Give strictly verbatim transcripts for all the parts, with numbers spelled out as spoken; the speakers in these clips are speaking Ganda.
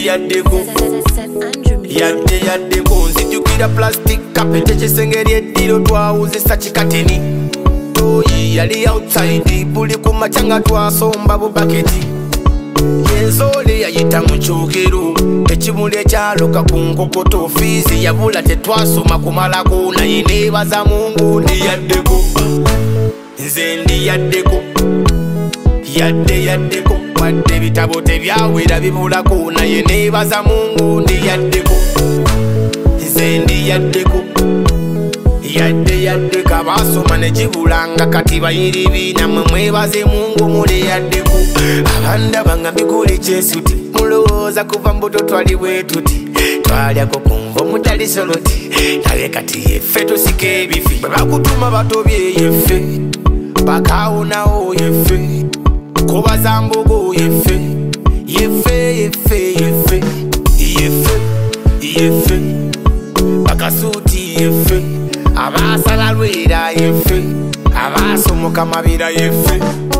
Yadde yaddeko Yadde yaddeko Nzijukira plastic kapete kisengeri eddiro twawuzisa kikateni Toyi yali outside buli kumachanga twasomba bubaketi Yenzole yayita mu kyokero ekimuli ekyaloka ku nkokoto fiizi yabula tetwasoma kumalako naye neebaza Mungu ndi yaddeko nze ndi yaddeko Yadde yaddeko wadde bitabo tebyawera bibulako naye neebaza Mungu ndi yaddeko nze ndi yaddeko Yadde yaddeko abasoma ne gibulanga kati bayiribi namwe mwebaze Mungu muli yaddeko abanda banga bigule kyesuti mulowooza kuva mbuto twali bwe tuti twalyako kunva mutali soloti naye kati yeffe tusika ebifi bwe bakutuma batobye yeffe bakawunawo yeffe kubaza mbogo yeffe yeffe yeffe yeffe yeffe yeffe bakasuuti yeffe abasala lwera yeffe abasomoka mabira yeffe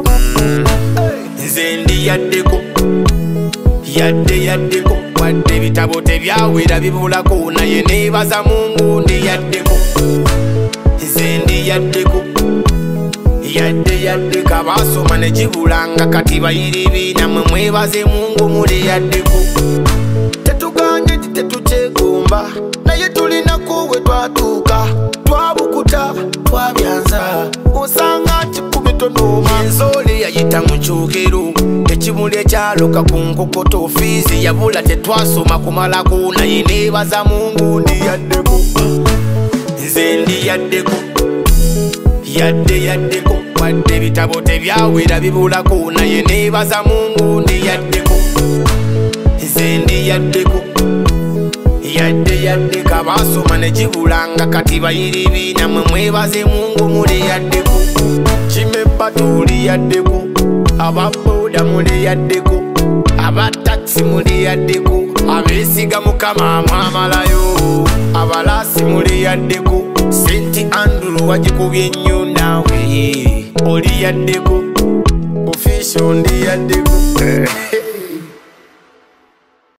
nze ndi yaddeko Yadde yaddeko wadde bitabo tebyawera bibulako naye neebaza Mungu ndi yaddeko nze ndi yaddeko Yadde yaddeko abasoma ne gibulanga kati bayiribi namwe mwebaze Mungu muli yaddeko tetuganye tetukyegomba naye tulinako we twatuuka twabukuta twabyanza osanga kikubitonooma Yenzole yayita mu kyokero ekimuli ekyaloka ku nkokoto fiizi yabula tetwasoma kumalako naye neebaza Mungu ndi yaddeko nze ndi yaddeko Yadde yaddeko wadde bitabo tebyawera bibulako naye neebaza Mungu ndi yaddeko nze ndi yaddeko Yadde yaddeko abasoma ne gibulanga kati bayiribi namwe mwebaze Mungu muli yaddeko Kimeppa tuli yaddeko ababoda muli yaddeko abataxi muli yaddeko abeesiga Mukama mwamalayo abalasi muli yaddeko Saint Andrew wagikubye nnyo naawe oli yaddeko official ndi yaddeko